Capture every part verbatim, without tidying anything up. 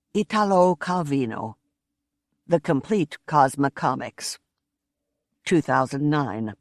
Italo Calvino, The Complete Cosmocomics, two thousand nine.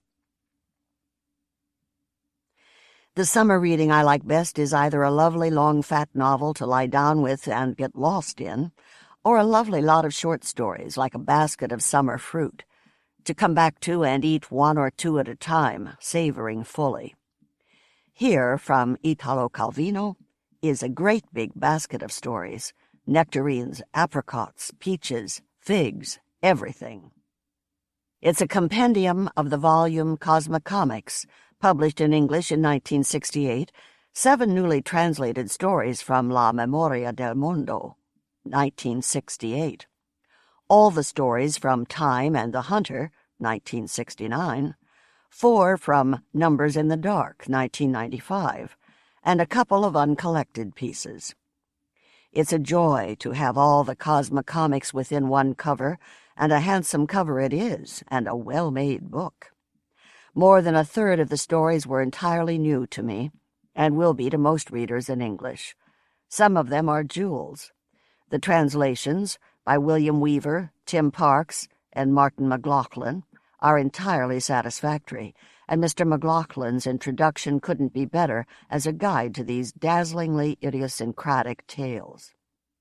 The summer reading I like best is either a lovely long fat novel to lie down with and get lost in, or a lovely lot of short stories like a basket of summer fruit, to come back to and eat one or two at a time, savoring fully. Here, from Italo Calvino, is a great big basket of stories, nectarines, apricots, peaches, figs, everything. It's a compendium of the volume Cosmocomics, published in English in nineteen sixty-eight, seven newly translated stories from La Memoria del Mundo, nineteen sixty-eight. All the stories from Time and the Hunter, nineteen sixty-nine, four from Numbers in the Dark, nineteen ninety-five, and a couple of uncollected pieces. It's a joy to have all the Cosmocomics within one cover, and a handsome cover it is, and a well-made book. More than a third of the stories were entirely new to me, and will be to most readers in English. Some of them are jewels. The translations, by William Weaver, Tim Parks, and Martin McLaughlin, are entirely satisfactory, and Mister McLaughlin's introduction couldn't be better as a guide to these dazzlingly idiosyncratic tales.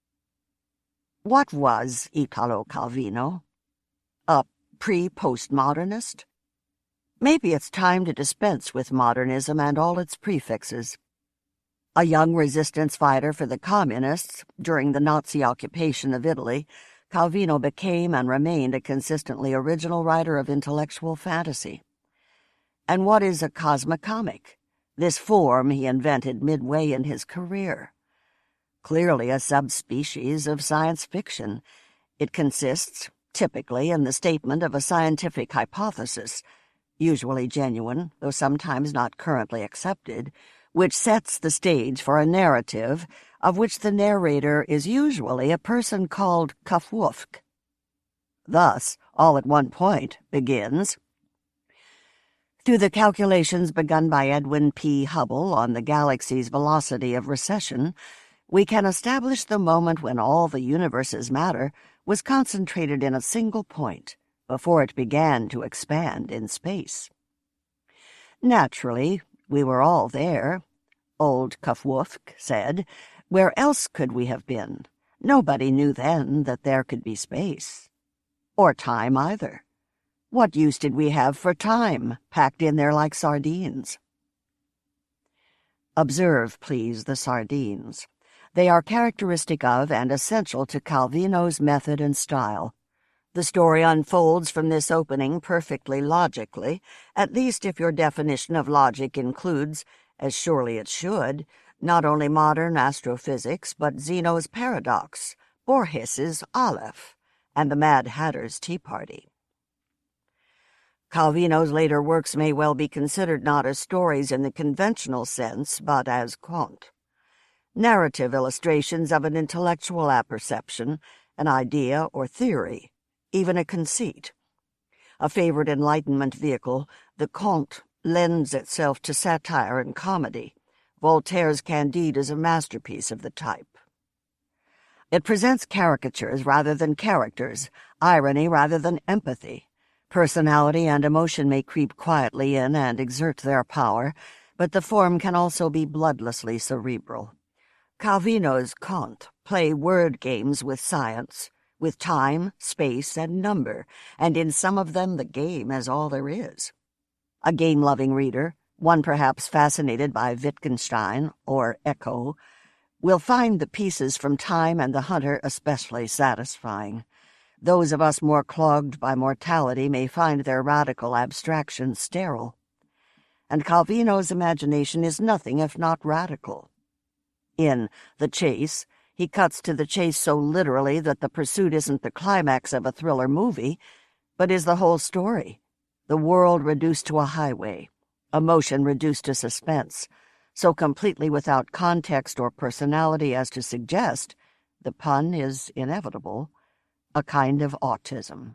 What was Italo Calvino? A pre-postmodernist? Maybe it's time to dispense with modernism and all its prefixes. A young resistance fighter for the communists during the Nazi occupation of Italy, Calvino became and remained a consistently original writer of intellectual fantasy. And what is a cosmocomic? This form he invented midway in his career. Clearly a subspecies of science fiction. It consists, typically, in the statement of a scientific hypothesis, usually genuine, though sometimes not currently accepted, which sets the stage for a narrative of which the narrator is usually a person called Kafufk. Thus, All at One Point begins, through the calculations begun by Edwin P. Hubble on the galaxy's velocity of recession, we can establish the moment when all the universe's matter was concentrated in a single point, before it began to expand in space. Naturally, we were all there, old Kafufk said. Where else could we have been? Nobody knew then that there could be space. Or time either. What use did we have for time, packed in there like sardines? Observe, please, the sardines. They are characteristic of and essential to Calvino's method and style. The story unfolds from this opening perfectly logically, at least if your definition of logic includes, as surely it should, not only modern astrophysics, but Zeno's paradox, Borges's Aleph, and the Mad Hatter's Tea Party. Calvino's later works may well be considered not as stories in the conventional sense, but as contes. Narrative illustrations of an intellectual apperception, an idea or theory, even a conceit. A favorite Enlightenment vehicle, the conte lends itself to satire and comedy. Voltaire's Candide is a masterpiece of the type. It presents caricatures rather than characters, irony rather than empathy. Personality and emotion may creep quietly in and exert their power, but the form can also be bloodlessly cerebral. Calvino's contes play word games with science, with time, space, and number, and in some of them the game is all there is. A game-loving reader, one perhaps fascinated by Wittgenstein or Eco, will find the pieces from Time and the Hunter especially satisfying. Those of us more clogged by mortality may find their radical abstraction sterile. And Calvino's imagination is nothing if not radical. In The Chase, he cuts to the chase so literally that the pursuit isn't the climax of a thriller movie, but is the whole story, the world reduced to a highway, emotion reduced to suspense, so completely without context or personality as to suggest, the pun is inevitable, a kind of autism.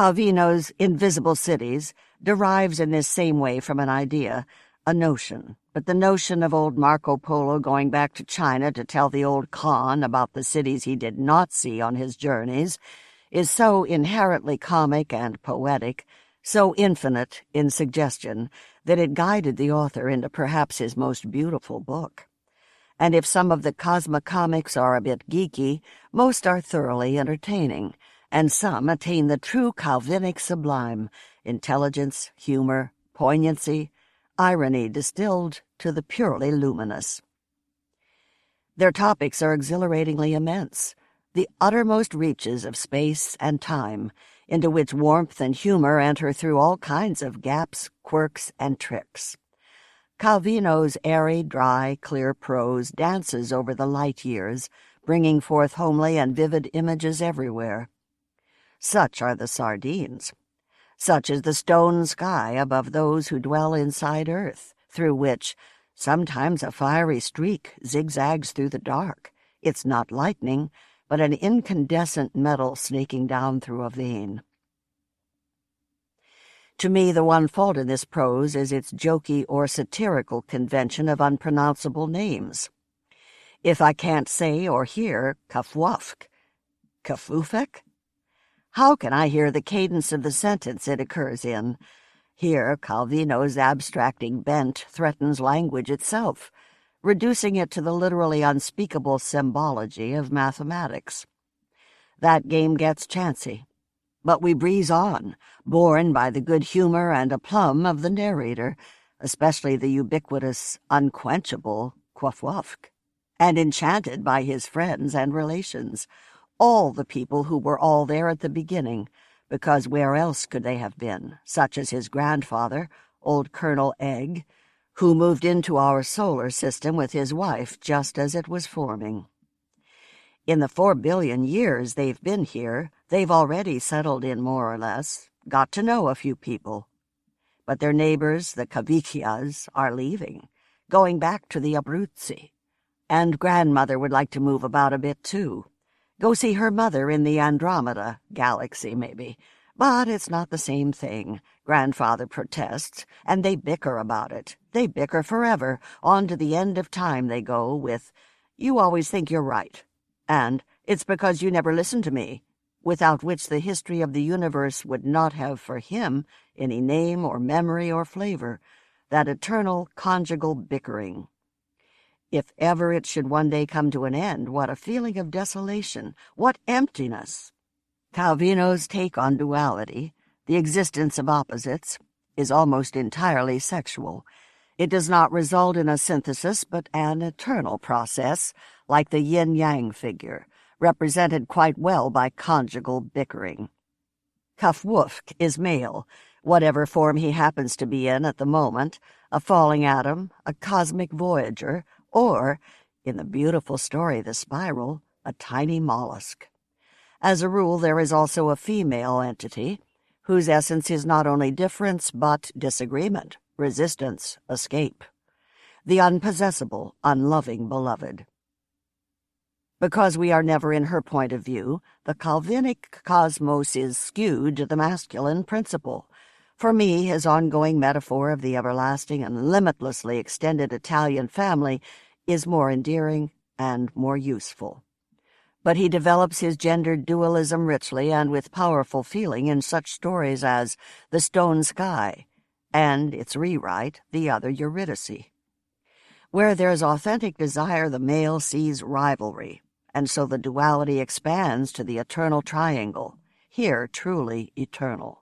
Calvino's Invisible Cities derives in this same way from an idea, a notion, but the notion of old Marco Polo going back to China to tell the old Khan about the cities he did not see on his journeys is so inherently comic and poetic, so infinite in suggestion, that it guided the author into perhaps his most beautiful book. And if some of the cosmocomics are a bit geeky, most are thoroughly entertaining, and some attain the true Calvinic sublime, intelligence, humor, poignancy, irony distilled to the purely luminous. Their topics are exhilaratingly immense, the uttermost reaches of space and time, into which warmth and humor enter through all kinds of gaps, quirks, and tricks. Calvino's airy, dry, clear prose dances over the light years, bringing forth homely and vivid images everywhere. Such are the sardines. Such is the stone sky above those who dwell inside earth, through which sometimes a fiery streak zigzags through the dark. It's not lightning, but an incandescent metal snaking down through a vein. To me, the one fault in this prose is its jokey or satirical convention of unpronounceable names. If I can't say or hear Kafwafk, Kafufek, how can I hear the cadence of the sentence it occurs in? Here, Calvino's abstracting bent threatens language itself, reducing it to the literally unspeakable symbology of mathematics. That game gets chancy, but we breeze on, borne by the good humor and aplomb of the narrator, especially the ubiquitous, unquenchable Kafwafk, and enchanted by his friends and relations, all the people who were all there at the beginning, because where else could they have been, such as his grandfather, old Colonel Egg, who moved into our solar system with his wife just as it was forming. In the four billion years they've been here, they've already settled in more or less, got to know a few people. But their neighbors, the Kavikias, are leaving, going back to the Abruzzi. And grandmother would like to move about a bit, too. Go see her mother in the Andromeda galaxy, maybe. But it's not the same thing. Grandfather protests, and they bicker about it. They bicker forever. On to the end of time they go with, "You always think you're right," and "It's because you never listen to me," without which the history of the universe would not have for him any name or memory or flavor, that eternal conjugal bickering. If ever it should one day come to an end, what a feeling of desolation, what emptiness! Calvino's take on duality, the existence of opposites, is almost entirely sexual. It does not result in a synthesis, but an eternal process, like the yin-yang figure, represented quite well by conjugal bickering. Kafwufk is male, whatever form he happens to be in at the moment, a falling atom, a cosmic voyager, or, in the beautiful story The Spiral, a tiny mollusk. As a rule, there is also a female entity, whose essence is not only difference but disagreement, resistance, escape. The unpossessable, unloving beloved. Because we are never in her point of view, the Calvinic cosmos is skewed to the masculine principle. For me, his ongoing metaphor of the everlasting and limitlessly extended Italian family is more endearing and more useful. But he develops his gendered dualism richly and with powerful feeling in such stories as The Stone Sky and its rewrite, The Other Eurydice. Where there is authentic desire, the male sees rivalry, and so the duality expands to the eternal triangle, here truly eternal.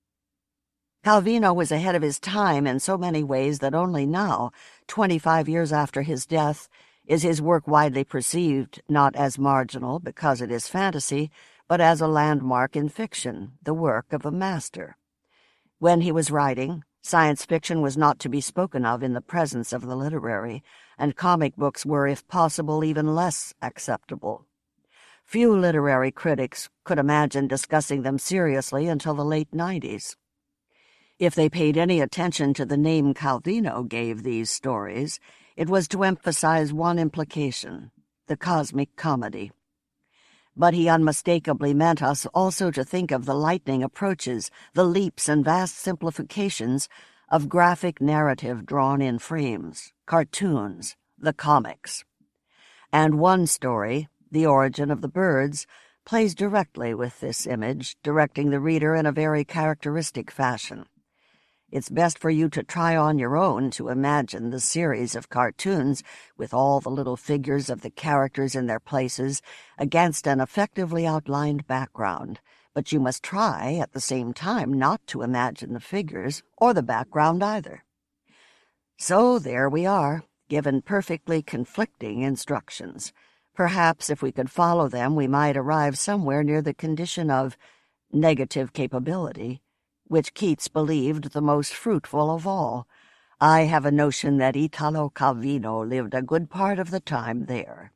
Calvino was ahead of his time in so many ways that only now, twenty-five years after his death, is his work widely perceived not as marginal because it is fantasy, but as a landmark in fiction, the work of a master. When he was writing, science fiction was not to be spoken of in the presence of the literary, and comic books were, if possible, even less acceptable. Few literary critics could imagine discussing them seriously until the late nineties. If they paid any attention to the name Calvino gave these stories, it was to emphasize one implication, the cosmic comedy. But he unmistakably meant us also to think of the lightning approaches, the leaps and vast simplifications of graphic narrative drawn in frames, cartoons, the comics. And one story, The Origin of the Birds, plays directly with this image, directing the reader in a very characteristic fashion. It's best for you to try on your own to imagine the series of cartoons with all the little figures of the characters in their places against an effectively outlined background, but you must try at the same time not to imagine the figures or the background either. So there we are, given perfectly conflicting instructions. Perhaps if we could follow them, we might arrive somewhere near the condition of negative capability, which Keats believed the most fruitful of all. I have a notion that Italo Calvino lived a good part of the time there.